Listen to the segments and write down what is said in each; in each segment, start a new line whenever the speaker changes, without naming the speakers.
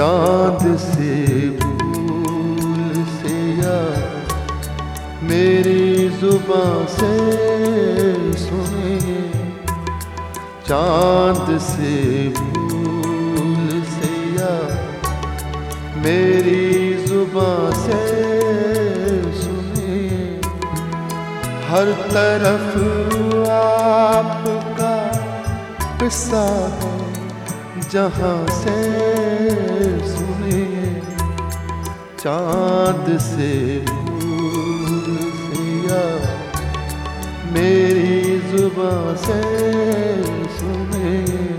चाँद से भूल से या मेरी जुबां से सुने, चाँद से भूल से या मेरी जुबां से सुने, हर तरफ आपका किस्सा है जहाँ से सुने, चाँद से भूल से या मेरी जुबां से सुने।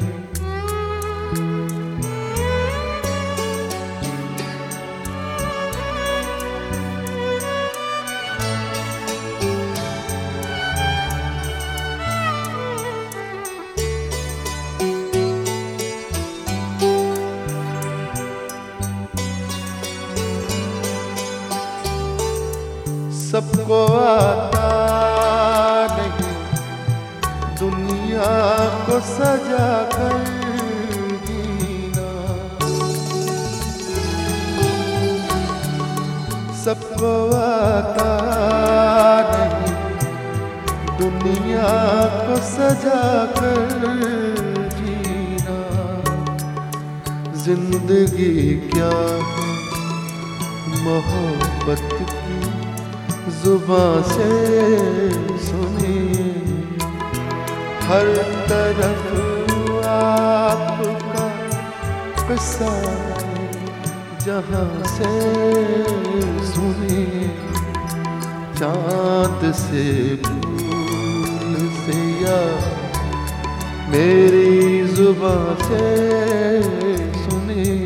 सबको आता नहीं दुनिया को सजा कर जीना, सबको आता नहीं दुनिया को सजा कर जीना। जिंदगी क्या है मोहब्बत की जुबां से सुनिए, हर तरफ आपका किस्सा है जहाँ से सुनिए, चाँद से भूल से या मेरी जुबां से सुनिए।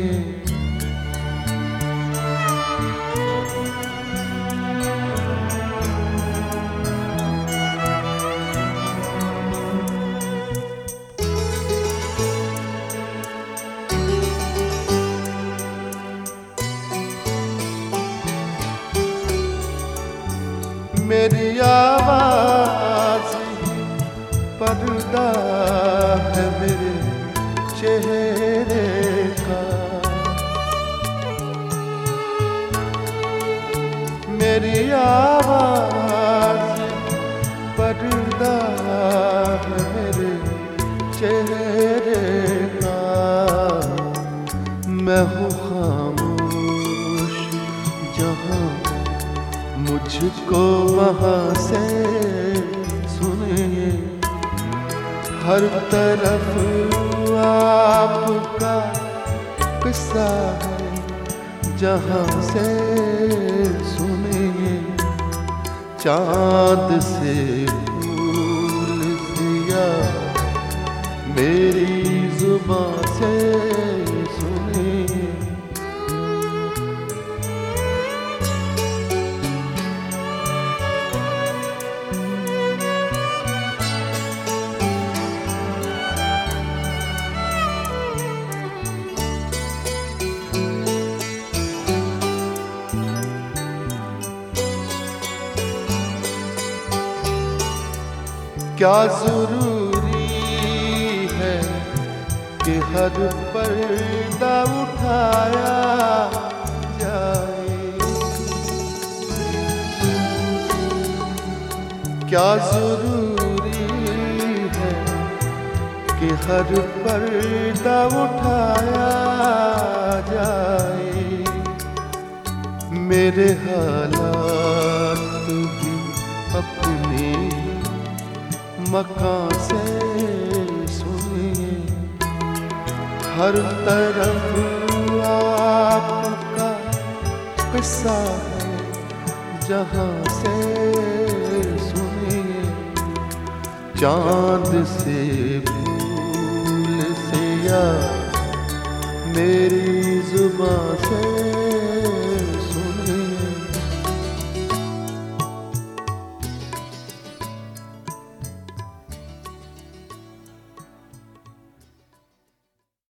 मेरी आवाज़ पर्दा है मेरे चेहरे का, मेरी आवाज़ पर्दा है मेरे चेहरे का। मैं हूँ खामोश जहाँ मुझको वहाँ से सुनिए, हर तरफ आपका किस्सा है जहाँ से सुनिए, चाँद से भूल से या मेरी जुबां से सुनिए। क्या ज़रूरी है कि हर पर्दा उठाया जाए, क्या ज़रूरी है कि हर पर्दा उठाया जाए। मेरे हालात भी अपने मकान से सुनिए, हर तरफ आपका किस्सा है जहाँ से सुनिए, चाँद से भूल से या मेरी जुबां